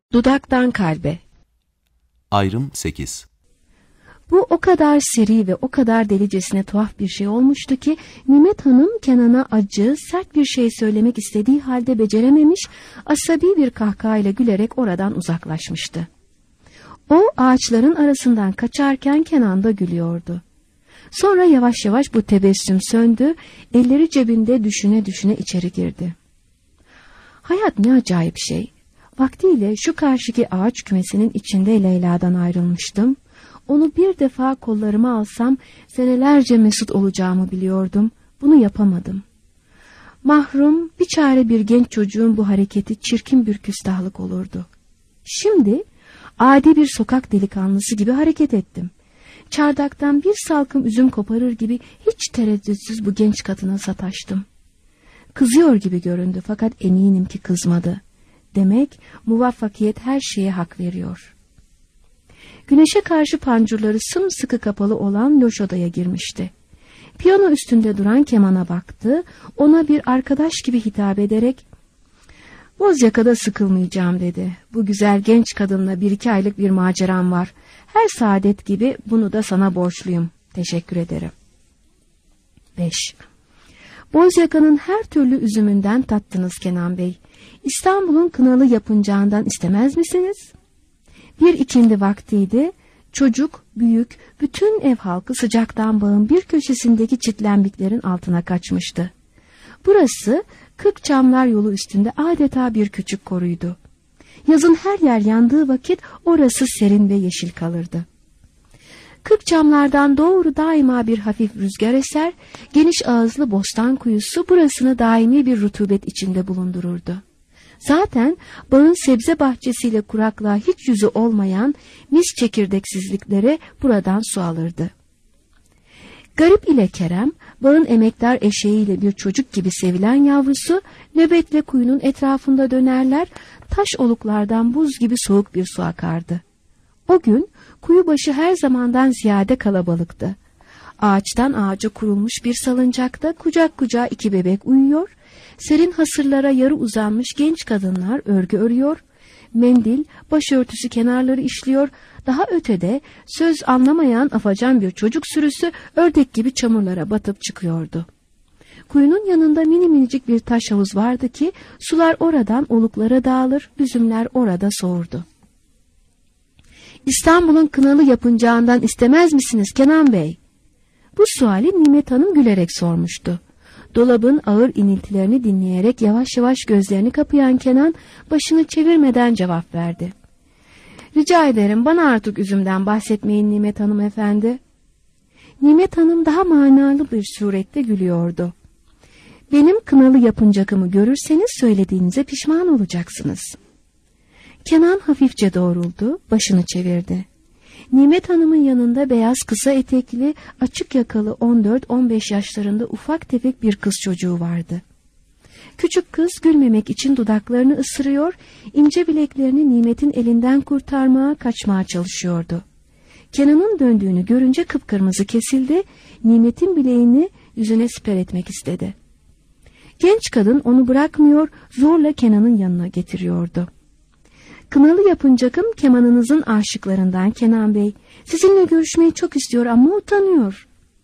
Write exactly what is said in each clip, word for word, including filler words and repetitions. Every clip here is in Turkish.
Dudaktan kalbe. Ayrım sekiz. Bu o kadar seri ve o kadar delicesine tuhaf bir şey olmuştu ki Nimet Hanım Kenan'a acı, sert bir şey söylemek istediği halde becerememiş, asabi bir kahkahayla gülerek oradan uzaklaşmıştı. O ağaçların arasından kaçarken Kenan da gülüyordu. Sonra yavaş yavaş bu tebessüm söndü, elleri cebinde düşüne düşüne içeri girdi. Hayat ne acayip şey. Vaktiyle şu karşıki ağaç kümesinin içinde Leyla'dan ayrılmıştım. Onu bir defa kollarıma alsam senelerce mesut olacağımı biliyordum. Bunu yapamadım. Mahrum, bir çare bir genç çocuğun bu hareketi çirkin bir küstahlık olurdu. Şimdi adi bir sokak delikanlısı gibi hareket ettim. Çardaktan bir salkım üzüm koparır gibi hiç tereddütsüz bu genç kadına sataştım. Kızıyor gibi göründü fakat eminim ki kızmadı. Demek muvaffakiyet her şeye hak veriyor. Güneşe karşı pancurları sımsıkı kapalı olan loş odaya girmişti. Piyano üstünde duran kemana baktı, ona bir arkadaş gibi hitap ederek "Bozyaka'da sıkılmayacağım" dedi. "Bu güzel genç kadınla bir iki aylık bir maceram var. Her saadet gibi bunu da sana borçluyum. Teşekkür ederim." beş. Bozyaka'nın her türlü üzümünden tattınız Kenan Bey. İstanbul'un kınalı yapıncağından istemez misiniz? Bir ikindi vaktiydi. Çocuk, büyük, bütün ev halkı sıcaktan bağın bir köşesindeki çitlenbiklerin altına kaçmıştı. Burası kırk çamlar yolu üstünde adeta bir küçük koruydu. Yazın her yer yandığı vakit orası serin ve yeşil kalırdı. Kırk çamlardan doğru daima bir hafif rüzgar eser, geniş ağızlı bostan kuyusu burasını daimi bir rutubet içinde bulundururdu. Zaten bağın sebze bahçesiyle kuraklığa hiç yüzü olmayan mis çekirdeksizliklere buradan su alırdı. Garip ile Kerem, bağın emektar eşeğiyle bir çocuk gibi sevilen yavrusu, nöbetle kuyunun etrafında dönerler, taş oluklardan buz gibi soğuk bir su akardı. O gün kuyu başı her zamandan ziyade kalabalıktı. Ağaçtan ağaca kurulmuş bir salıncakta kucak kucağa iki bebek uyuyor, serin hasırlara yarı uzanmış genç kadınlar örgü örüyor, mendil, başörtüsü kenarları işliyor, daha ötede söz anlamayan afacan bir çocuk sürüsü ördek gibi çamurlara batıp çıkıyordu. Kuyunun yanında mini minicik bir taş havuz vardı ki sular oradan oluklara dağılır, üzümler orada soğurdu. "İstanbul'un kınalı yapıncağından istemez misiniz Kenan Bey?" Bu suali Nimet Hanım gülerek sormuştu. Dolabın ağır iniltilerini dinleyerek yavaş yavaş gözlerini kapayan Kenan başını çevirmeden cevap verdi. "Rica ederim, bana artık üzümden bahsetmeyin Nimet Hanım efendi." Nimet Hanım daha manalı bir surette gülüyordu. "Benim kınalı yapıncakımı görürseniz söylediğinize pişman olacaksınız." Kenan hafifçe doğruldu, başını çevirdi. Nimet Hanım'ın yanında beyaz kısa etekli, açık yakalı on dört on beş yaşlarında ufak tefek bir kız çocuğu vardı. Küçük kız gülmemek için dudaklarını ısırıyor, ince bileklerini Nimet'in elinden kurtarmaya, kaçmaya çalışıyordu. Kenan'ın döndüğünü görünce kıpkırmızı kesildi, Nimet'in bileğini yüzüne siper etmek istedi. Genç kadın onu bırakmıyor, zorla Kenan'ın yanına getiriyordu. "Kınalı yapıncakım kemanınızın aşıklarından Kenan Bey. Sizinle görüşmeyi çok istiyor ama utanıyor."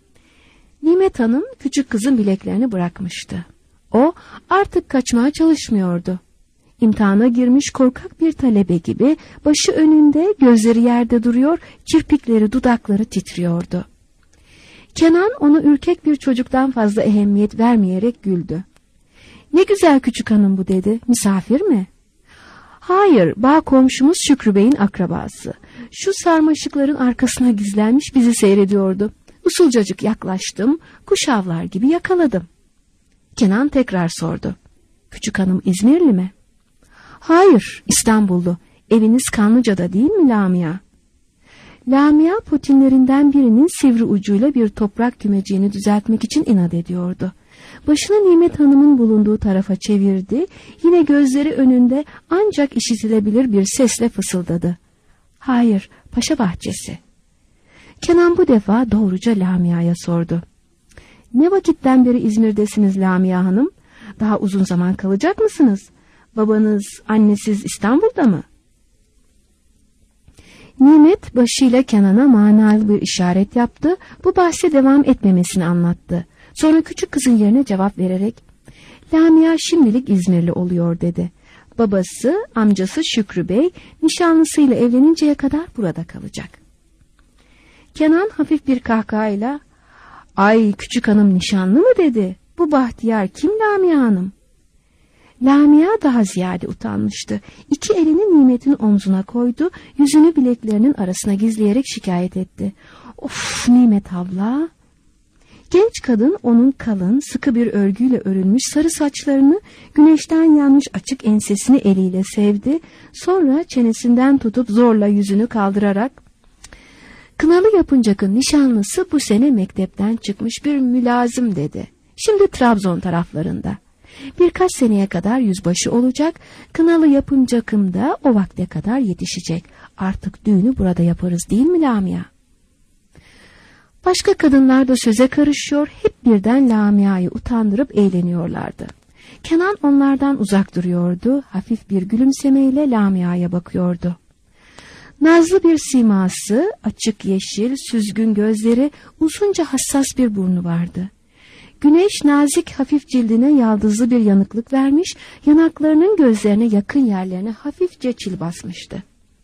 Nimet Hanım küçük kızın bileklerini bırakmıştı. O artık kaçmaya çalışmıyordu. İmtihana girmiş korkak bir talebe gibi başı önünde, gözleri yerde duruyor, kirpikleri, dudakları titriyordu. Kenan ona ürkek bir çocuktan fazla ehemmiyet vermeyerek güldü. "Ne güzel küçük hanım bu" dedi. "Misafir mi?" "Hayır, bağ komşumuz Şükrü Bey'in akrabası. Şu sarmaşıkların arkasına gizlenmiş bizi seyrediyordu. Usulcacık yaklaştım, kuş avlar gibi yakaladım." Kenan tekrar sordu. "Küçük hanım İzmirli mi?" "Hayır, İstanbullu. Eviniz Kanlıca'da değil mi Lamia?" Lamia potinlerinden birinin sivri ucuyla bir toprak kümeciğini düzeltmek için inat ediyordu. Başını Nimet Hanım'ın bulunduğu tarafa çevirdi, yine gözleri önünde ancak işitilebilir bir sesle fısıldadı. "Hayır, Paşa Bahçesi." Kenan bu defa doğruca Lamia'ya sordu. "Ne vakitten beri İzmir'desiniz Lamia Hanım? Daha uzun zaman kalacak mısınız? Babanız, annesiz İstanbul'da mı?" Nimet başıyla Kenan'a manalı bir işaret yaptı. Bu bahse devam etmemesini anlattı. Sonra küçük kızın yerine cevap vererek Lamia şimdilik İzmirli oluyor dedi. Babası, amcası Şükrü Bey nişanlısıyla evleninceye kadar burada kalacak. Kenan hafif bir kahkahayla ay küçük hanım nişanlı mı dedi. Bu bahtiyar kim Lamia hanım? Lamia daha ziyade utanmıştı. İki elini Nimet'in omzuna koydu, yüzünü bileklerinin arasına gizleyerek şikayet etti. Of Nimet abla! Genç kadın onun kalın, sıkı bir örgüyle örülmüş sarı saçlarını, güneşten yanmış açık ensesini eliyle sevdi. Sonra çenesinden tutup zorla yüzünü kaldırarak, "Kınalı Yapıncak'ın nişanlısı bu sene mektepten çıkmış bir mülazım" dedi. "Şimdi Trabzon taraflarında. Birkaç seneye kadar yüzbaşı olacak. Kınalı Yapıncak'ım da o vakte kadar yetişecek. Artık düğünü burada yaparız değil mi Lamia?" Başka kadınlar da söze karışıyor, hep birden Lamia'yı utandırıp eğleniyorlardı. Kenan onlardan uzak duruyordu, hafif bir gülümsemeyle Lamia'ya bakıyordu. Nazlı bir siması, açık yeşil, süzgün gözleri, uzunca hassas bir burnu vardı. Güneş nazik hafif cildine yaldızlı bir yanıklık vermiş, yanaklarının gözlerine yakın yerlerine hafifçe çil basmıştı.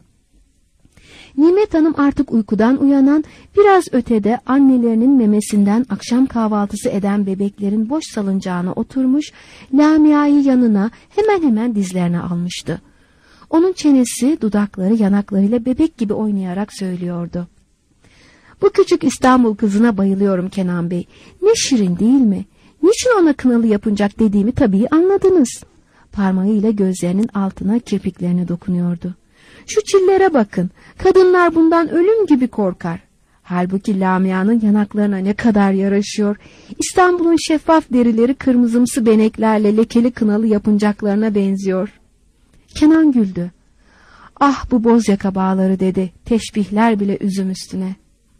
Nimet Hanım artık uykudan uyanan, biraz ötede annelerinin memesinden akşam kahvaltısı eden bebeklerin boş salıncağına oturmuş, Lamia'yı yanına hemen hemen dizlerine almıştı. Onun çenesi, dudakları yanaklarıyla bebek gibi oynayarak söylüyordu. "Bu küçük İstanbul kızına bayılıyorum Kenan Bey. Ne şirin değil mi? Niçin ona Kınalı Yapıncak dediğimi tabii anladınız." Parmağıyla gözlerinin altına kirpiklerine dokunuyordu. "Şu çillere bakın. Kadınlar bundan ölüm gibi korkar. Halbuki Lamia'nın yanaklarına ne kadar yaraşıyor. İstanbul'un şeffaf derileri kırmızımsı beneklerle lekeli Kınalı Yapıncaklarına benziyor." Kenan güldü. "Ah bu boz yaka bağları" dedi. "Teşbihler bile üzüm üstüne."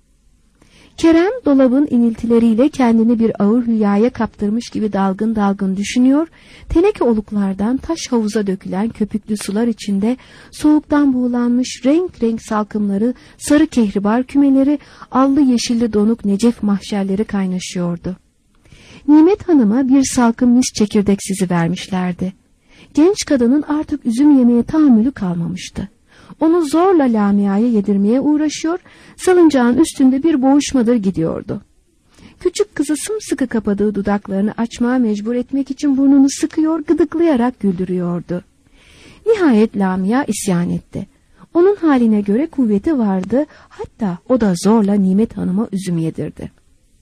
Kerem dolabın iniltileriyle kendini bir ağır hülyaya kaptırmış gibi dalgın dalgın düşünüyor, teneke oluklardan taş havuza dökülen köpüklü sular içinde soğuktan buğulanmış renk renk salkımları, sarı kehribar kümeleri, allı yeşilli donuk necef mahşerleri kaynaşıyordu. Nimet Hanım'a bir salkım mis çekirdek sizi vermişlerdi. Genç kadının artık üzüm yemeye tahammülü kalmamıştı. Onu zorla Lamia'ya yedirmeye uğraşıyor, salıncağın üstünde bir boğuşmadır gidiyordu. Küçük kızı sımsıkı kapadığı dudaklarını açmaya mecbur etmek için burnunu sıkıyor, gıdıklayarak güldürüyordu. Nihayet Lamia isyan etti. Onun haline göre kuvveti vardı, hatta o da zorla Nimet Hanım'a üzüm yedirdi.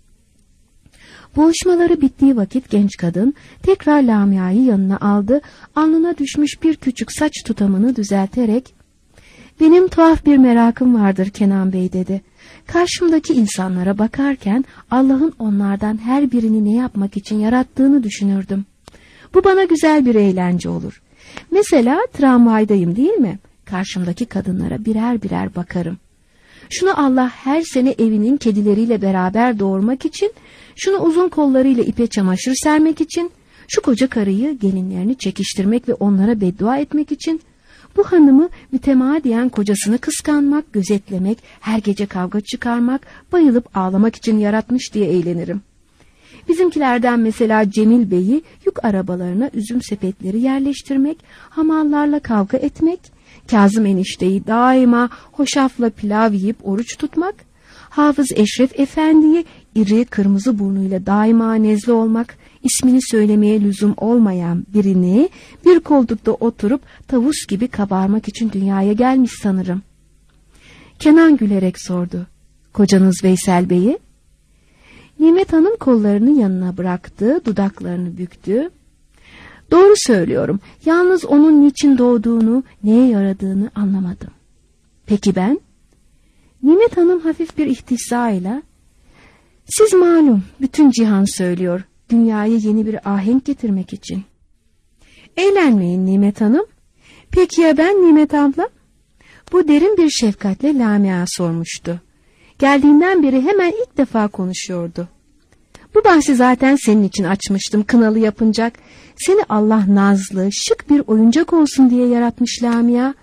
Boğuşmaları bittiği vakit genç kadın tekrar Lamia'yı yanına aldı, alnına düşmüş bir küçük saç tutamını düzelterek, "Benim tuhaf bir merakım vardır Kenan Bey" dedi. "Karşımdaki insanlara bakarken Allah'ın onlardan her birini ne yapmak için yarattığını düşünürdüm. Bu bana güzel bir eğlence olur. Mesela tramvaydayım değil mi? Karşımdaki kadınlara birer birer bakarım. Şunu Allah her sene evinin kedileriyle beraber doğurmak için, şunu uzun kollarıyla ipe çamaşır sermek için, şu koca karıyı gelinlerini çekiştirmek ve onlara beddua etmek için, bu hanımı mütemadiyen kocasını kıskanmak, gözetlemek, her gece kavga çıkarmak, bayılıp ağlamak için yaratmış diye eğlenirim. Bizimkilerden mesela Cemil Bey'i yük arabalarına üzüm sepetleri yerleştirmek, hamallarla kavga etmek, Kazım enişteyi daima hoşafla pilav yiyip oruç tutmak, Hafız Eşref Efendi'yi iri kırmızı burnuyla daima nezle olmak, ismini söylemeye lüzum olmayan birini bir koltukta oturup tavus gibi kabarmak için dünyaya gelmiş sanırım." Kenan gülerek sordu. "Kocanız Veysel Bey'i?" Nimet Hanım kollarını yanına bıraktı, dudaklarını büktü. "Doğru söylüyorum. Yalnız onun niçin doğduğunu, neye yaradığını anlamadım." "Peki ben?" Nimet Hanım hafif bir ihtisayla, "Siz malum, bütün cihan söylüyor, dünyaya yeni bir ahenk getirmek için." "Eğlenmeyin Nimet Hanım." "Peki ya ben Nimet abla?" Bu derin bir şefkatle Lamia sormuştu. Geldiğinden beri hemen ilk defa konuşuyordu. "Bu bahsi zaten senin için açmıştım Kınalı Yapıncak. Seni Allah nazlı, şık bir oyuncak olsun diye yaratmış Lamia.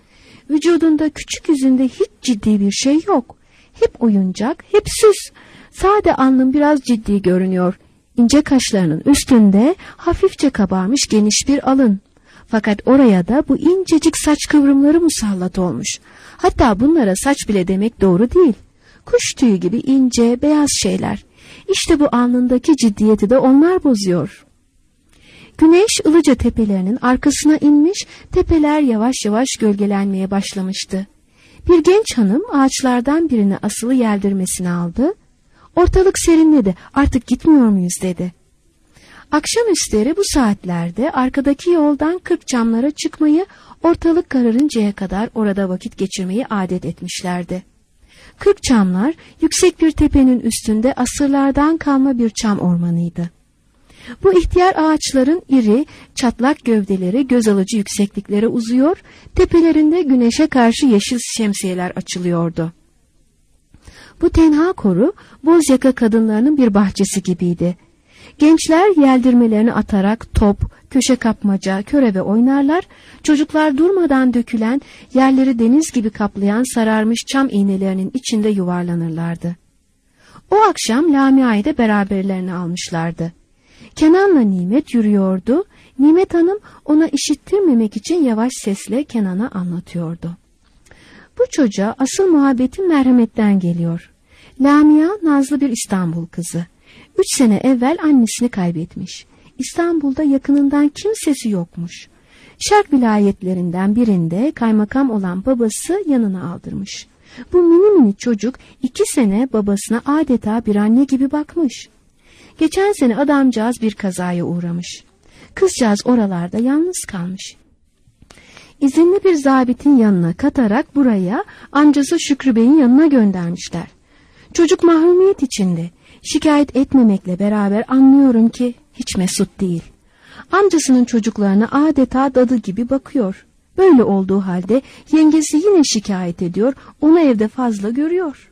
Vücudunda, küçük yüzünde hiç ciddi bir şey yok. Hep oyuncak, hep süs. Sade alnın biraz ciddi görünüyor. İnce kaşlarının üstünde hafifçe kabarmış geniş bir alın. Fakat oraya da bu incecik saç kıvrımları musallat olmuş. Hatta bunlara saç bile demek doğru değil. Kuş tüyü gibi ince, beyaz şeyler. İşte bu alnındaki ciddiyeti de onlar bozuyor. Güneş Ilıca tepelerinin arkasına inmiş, tepeler yavaş yavaş gölgelenmeye başlamıştı. Bir genç hanım ağaçlardan birine asılı yeldirmesini aldı. Ortalık serinledi, artık gitmiyor muyuz dedi. Akşamüstleri bu saatlerde arkadaki yoldan Kırkçamlara çıkmayı, ortalık kararıncaya kadar orada vakit geçirmeyi adet etmişlerdi. Kırkçamlar yüksek bir tepenin üstünde asırlardan kalma bir çam ormanıydı. Bu ihtiyar ağaçların iri, çatlak gövdeleri göz alıcı yüksekliklere uzuyor, tepelerinde güneşe karşı yeşil şemsiyeler açılıyordu. Bu tenha koru, Bozyaka kadınlarının bir bahçesi gibiydi. Gençler yeldirmelerini atarak top, köşe kapmaca, körebe oynarlar, çocuklar durmadan dökülen, yerleri deniz gibi kaplayan sararmış çam iğnelerinin içinde yuvarlanırlardı. O akşam Lamia'yı da beraberlerine almışlardı. Kenan'la Nimet yürüyordu. Nimet Hanım ona işittirmemek için yavaş sesle Kenan'a anlatıyordu. Bu çocuğa asıl muhabbetin merhametten geliyor. Lamia nazlı bir İstanbul kızı. Üç sene evvel annesini kaybetmiş. İstanbul'da yakınından kimsesi yokmuş. Şark vilayetlerinden birinde kaymakam olan babası yanına aldırmış. Bu mini mini çocuk iki sene babasına adeta bir anne gibi bakmış. Geçen sene adamcağız bir kazaya uğramış. Kızcağız oralarda yalnız kalmış. İzinli bir zabitin yanına katarak buraya amcası Şükrü Bey'in yanına göndermişler. Çocuk mahrumiyet içinde. Şikayet etmemekle beraber anlıyorum ki hiç mesut değil. Amcasının çocuklarına adeta dadı gibi bakıyor. Böyle olduğu halde yengesi yine şikayet ediyor, onu evde fazla görüyor.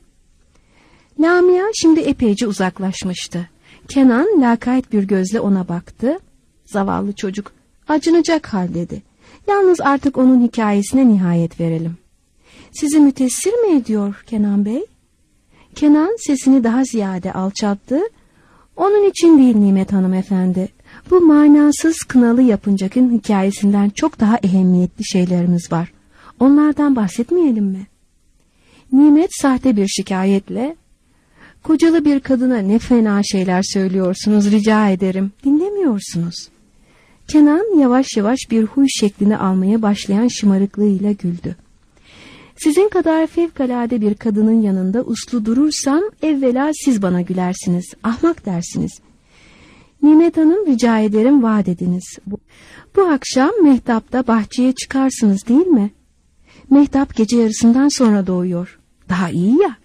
Lamia şimdi epeyce uzaklaşmıştı. Kenan lakayt bir gözle ona baktı. Zavallı çocuk, acınacak hal dedi. Yalnız artık onun hikayesine nihayet verelim. Sizi mütessir mi ediyor Kenan Bey? Kenan sesini daha ziyade alçalttı. Onun için değil Nimet Hanım efendi. Bu manasız kınalı yapıncakın hikayesinden çok daha ehemmiyetli şeylerimiz var. Onlardan bahsetmeyelim mi? Nimet sahte bir şikayetle, kocalı bir kadına ne fena şeyler söylüyorsunuz rica ederim, dinlemiyorsunuz. Kenan yavaş yavaş bir huy şeklini almaya başlayan şımarıklığıyla güldü. Sizin kadar fevkalade bir kadının yanında uslu durursam evvela siz bana gülersiniz, ahmak dersiniz. Nimet Hanım rica ederim vaat ediniz. Bu, bu akşam mehtapta bahçeye çıkarsınız değil mi? Mehtap gece yarısından sonra doğuyor. Daha iyi ya.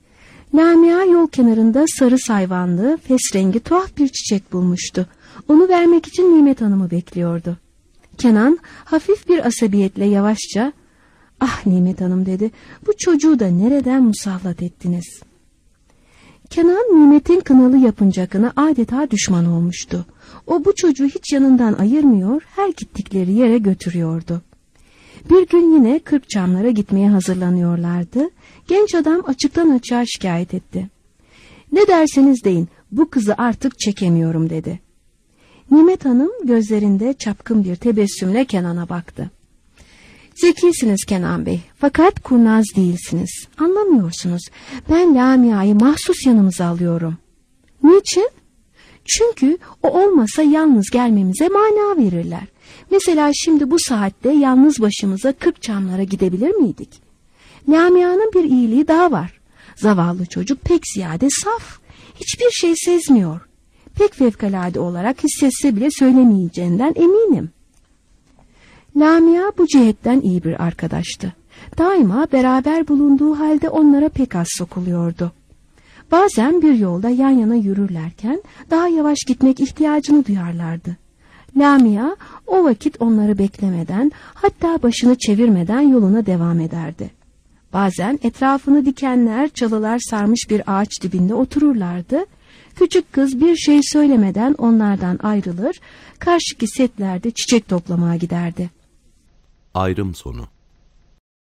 Lamia yol kenarında sarı sayvanlı, fes rengi tuhaf bir çiçek bulmuştu. Onu vermek için Nimet Hanım'ı bekliyordu. Kenan hafif bir asabiyetle yavaşça, "Ah Nimet Hanım" dedi, "bu çocuğu da nereden musallat ettiniz?" Kenan Nimet'in kınalı yapıncakına adeta düşman olmuştu. O bu çocuğu hiç yanından ayırmıyor, her gittikleri yere götürüyordu. Bir gün yine Kırkçamlara gitmeye hazırlanıyorlardı. Genç adam açıktan açığa şikayet etti. "Ne derseniz deyin, bu kızı artık çekemiyorum" dedi. Nimet Hanım gözlerinde çapkın bir tebessümle Kenan'a baktı. "Zekisiniz Kenan Bey, fakat kurnaz değilsiniz. Anlamıyorsunuz. Ben Lamia'yı mahsus yanımıza alıyorum." "Niçin?" "Çünkü o olmasa yalnız gelmemize mana verirler. Mesela şimdi bu saatte yalnız başımıza Kırkçamlara gidebilir miydik? Lamia'nın bir iyiliği daha var. Zavallı çocuk pek ziyade saf. Hiçbir şey sezmiyor. Pek fevkalade olarak hissetse bile söylemeyeceğinden eminim." Lamia bu cihetten iyi bir arkadaştı. Daima beraber bulunduğu halde onlara pek az sokuluyordu. Bazen bir yolda yan yana yürürlerken daha yavaş gitmek ihtiyacını duyarlardı. Lamia o vakit onları beklemeden, hatta başını çevirmeden yoluna devam ederdi. Bazen etrafını dikenler, çalılar sarmış bir ağaç dibinde otururlardı. Küçük kız bir şey söylemeden onlardan ayrılır, karşıki setlerde çiçek toplamaya giderdi. Ayrım sonu.